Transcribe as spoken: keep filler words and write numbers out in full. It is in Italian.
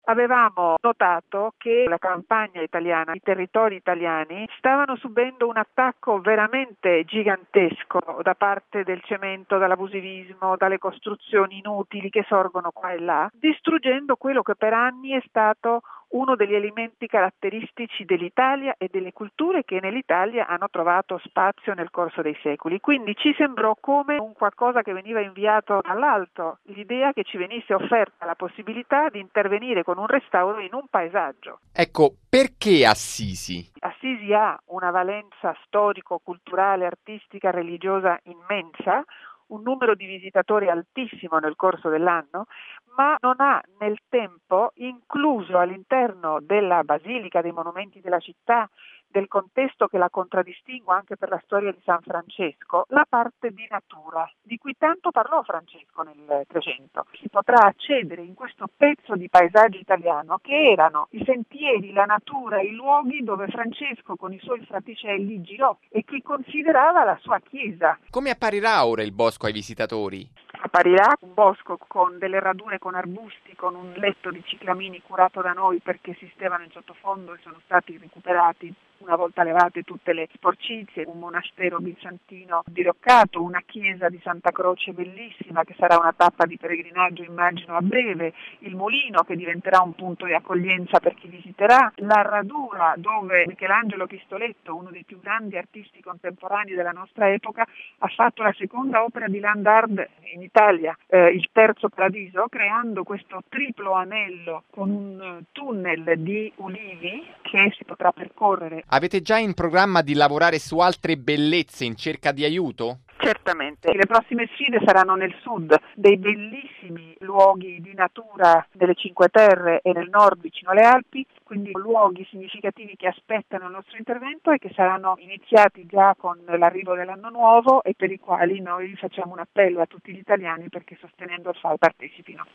Avevamo notato che la campagna italiana, i territori italiani stavano subendo un attacco veramente gigantesco da parte del cemento, dall'abusivismo, dalle costruzioni inutili che sorgono qua e là, distruggendo quello che per anni è stato uno degli elementi caratteristici dell'Italia e delle culture che nell'Italia hanno trovato spazio nel corso dei secoli. Quindi ci sembrò come un qualcosa che veniva inviato dall'alto, l'idea che ci venisse offerta la possibilità di intervenire con un restauro in un paesaggio. Ecco, perché Assisi? Assisi ha una valenza storico, culturale, artistica, religiosa immensa, un numero di visitatori altissimo nel corso dell'anno, ma non ha nel tempo incluso all'interno della basilica, dei monumenti della città, del contesto che la contraddistingue anche per la storia di San Francesco, la parte di natura, di cui tanto parlò Francesco nel Trecento. Si potrà accedere in questo pezzo di paesaggio italiano che erano i sentieri, la natura, i luoghi dove Francesco con i suoi fraticelli girò e che considerava la sua chiesa. Come apparirà ora il bosco ai visitatori? Apparirà un bosco con delle radure con arbusti, con un letto di ciclamini curato da noi perché esistevano in sottofondo e sono stati recuperati una volta levate tutte le sporcizie, un monastero bizantino diroccato, una chiesa di Santa Croce bellissima che sarà una tappa di pellegrinaggio immagino a breve, il mulino che diventerà un punto di accoglienza per chi visiterà, la radura dove Michelangelo Pistoletto, uno dei più grandi artisti contemporanei della nostra epoca, ha fatto la seconda opera di land art in Italia, eh, il Terzo Paradiso, creando questo triplo anello con un tunnel di ulivi che si potrà percorrere. Avete già in programma di lavorare su altre bellezze in cerca di aiuto? Certamente, le prossime sfide saranno nel sud, dei bellissimi luoghi di natura delle Cinque Terre e nel nord vicino alle Alpi, quindi luoghi significativi che aspettano il nostro intervento e che saranno iniziati già con l'arrivo dell'anno nuovo e per i quali noi facciamo un appello a tutti gli italiani perché sostenendo il F A I partecipino.